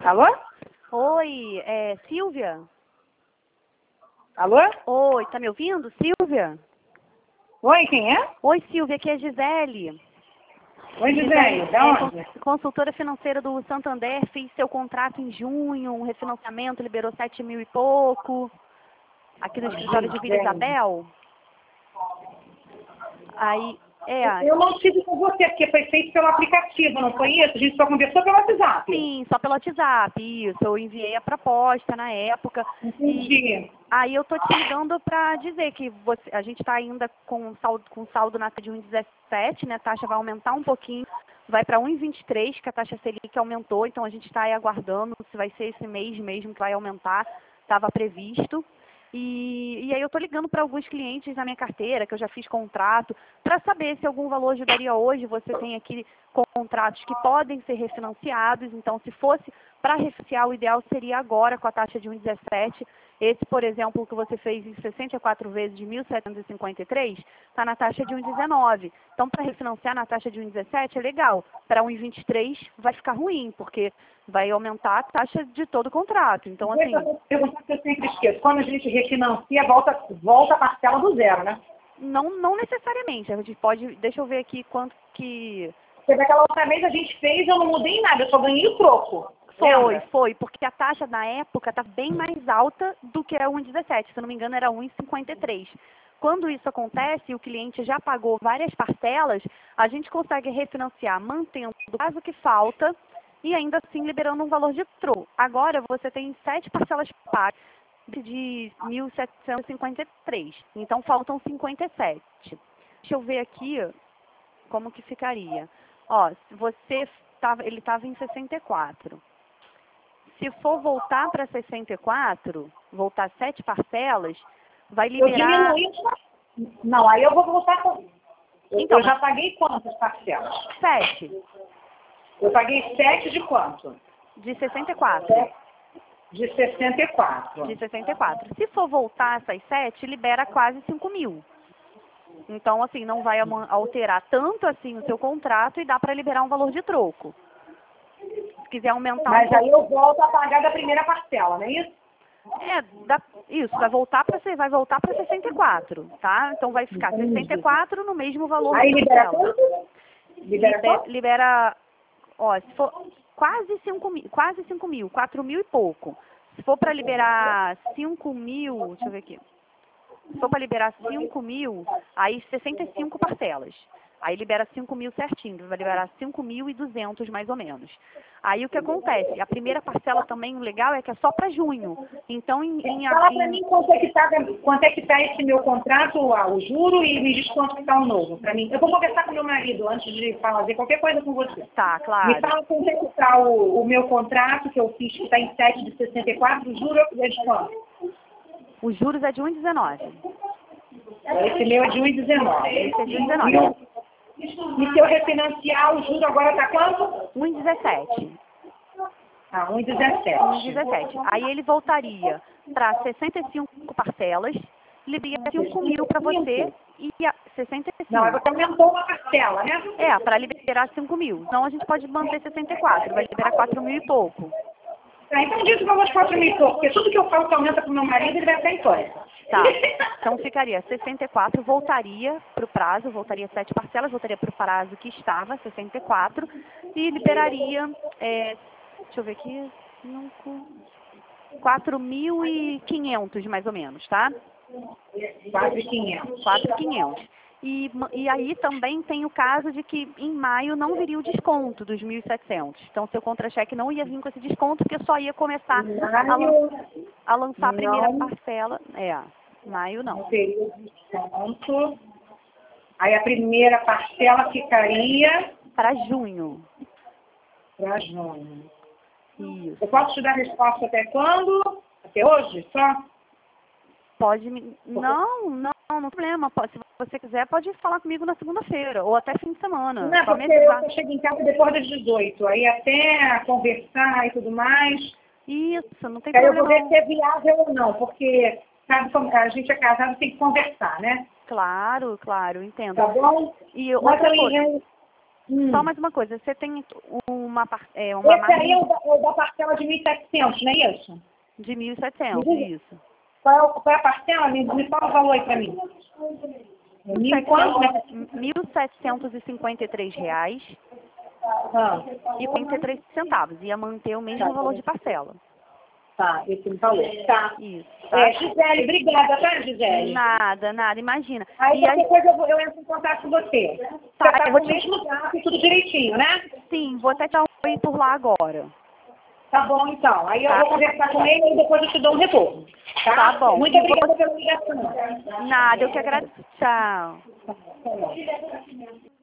Alô? Oi, Silvia? Alô? Oi, tá me ouvindo, Silvia? Oi, quem é? Oi, Silvia, aqui é Gisele. Oi, Gisele, da onde? Consultora financeira do Santander, fiz seu contrato em junho, um refinanciamento, liberou 7 mil e pouco, aqui no escritório de Vila Isabel. Aí, Eu não tive com você, porque foi feito pelo aplicativo, não foi isso? A gente só conversou pelo WhatsApp. Sim, só pelo WhatsApp, isso. Eu enviei a proposta na época. Entendi. Aí eu tô te ligando para dizer que a gente está ainda com saldo na taxa de 1,17, né? A taxa vai aumentar um pouquinho, vai para 1,23, que a taxa Selic aumentou, então a gente está aí aguardando se vai ser esse mês mesmo que vai aumentar, estava previsto. E aí eu estou ligando para alguns clientes na minha carteira, que eu já fiz contrato, para saber se algum valor ajudaria hoje. Você tem aqui contratos que podem ser refinanciados, então se fosse para refinanciar, o ideal seria agora com a taxa de 1,17. Esse, por exemplo, que você fez em 64 vezes de 1.753, está na taxa de 1,19. Então, para refinanciar na taxa de 1,17 é legal. Para 1,23 vai ficar ruim, porque vai aumentar a taxa de todo o contrato. Então, assim... Perguntar que eu sempre esqueço. Quando a gente refinancia, volta a parcela do zero, né? Não necessariamente. A gente pode... Deixa eu ver aqui quanto que... Porque daquela outra vez a gente fez, eu não mudei nada, eu só ganhei o troco. Foi, porque a taxa na época está bem mais alta do que a 1,17, se eu não me engano era 1,53. Quando isso acontece e o cliente já pagou várias parcelas, a gente consegue refinanciar mantendo o prazo que falta e ainda assim liberando um valor de troco. Agora você tem 7 parcelas pagas de 1.753, então faltam 57. Deixa eu ver aqui como que ficaria. Ó, ele estava em 64. Se for voltar para 64, voltar 7 parcelas, vai liberar... Eu diminuí. Não, aí eu vou voltar com... Então, eu já paguei quantas parcelas? 7. Eu paguei 7 de quanto? De 64. De 64. De 64. Se for voltar essas 7, libera quase 5 mil. Então, assim, não vai alterar tanto assim o seu contrato e dá para liberar um valor de troco. Se quiser aumentar Mas aí eu volto a pagar da primeira parcela, não é isso? Isso, vai voltar para 64, tá? Então vai ficar 64 no mesmo valor aí da libera parcela. quanto? Libera, ó, se for quase 5 mil, 4 mil e pouco. Se for para liberar 5 mil, deixa eu ver aqui. Se for para liberar 5 mil, aí 65 parcelas. Aí libera 5 mil certinho, vai liberar 5.200 mais ou menos. Aí o que acontece? A primeira parcela também, o legal é que é só para junho. Então, fala para mim quanto é que tá esse meu contrato, o juro, e me diz quanto que tá o novo. Para mim, eu vou conversar com meu marido antes de fazer qualquer coisa com você. Tá, claro. Me fala quanto é que tá o meu contrato, que eu fiz, que está em 7 de 64, o juro é de quanto? Os juros é de 1,19. Esse meu é de 1,19. Esse é de 1,19. E se eu refinanciar, o juro agora está quanto? 1,17. Ah, 1,17. 1,17. Aí ele voltaria para 65 parcelas, liberaria 5 mil para você e 65. Não, você aumentou uma parcela, né? Para liberar 5 mil. Então a gente pode manter 64, vai liberar 4 mil e pouco. Então diz o valor de 4 mil e pouco, porque tudo que eu falo que aumenta para o meu marido, ele vai ficar em coisa. Tá, então ficaria 64, voltaria para o prazo, voltaria 7 parcelas, voltaria para o prazo que estava, 64, e liberaria, deixa eu ver aqui, 4.500 mais ou menos, tá? 4.500. 4.500. E aí também tem o caso de que em maio não viria o desconto dos 1.700. Então, seu contra-cheque não ia vir com esse desconto, porque só ia começar a lançar a primeira parcela. Maio não. Não teria desconto. Aí a primeira parcela ficaria... para junho. Para junho. Isso. Eu posso te dar resposta até quando? Até hoje? Só? Pode me... Não tem problema. Se você quiser, pode falar comigo na segunda-feira, ou até fim de semana. Não, só porque eu chego em casa depois das 18, aí até conversar e tudo mais. Isso, não tem aí problema. Eu vou ver se é viável ou não, porque sabe como a gente é casado, tem que conversar, né? Claro, entendo. Tá bom? E outra coisa, Só mais uma coisa, você tem uma Esse aí é margem o da parcela de 1.700, não é isso? de 1.700, isso. Qual é a parcela? Me fala o valor aí para mim. Mil e quanto, né? R$ 1.753 Ah, e 43 centavos. Ia manter o mesmo valor de parcela. tá, esse me falou. Tá. Isso, tá? Gisele, obrigada, tá, Gisele? Nada, imagina. Aí E qualquer coisa eu entro em contato com você. Tá, Você tá eu com vou o te... mesmo gato e tudo direitinho, né? Sim, vou até te dar um oi por lá agora. Tá bom, então. Aí eu Tá. vou conversar com ele e depois eu te dou um retorno. Tá? Tá bom. Muito E obrigada pela ligação. Nada, eu que agradeço. Tchau. Tá bom.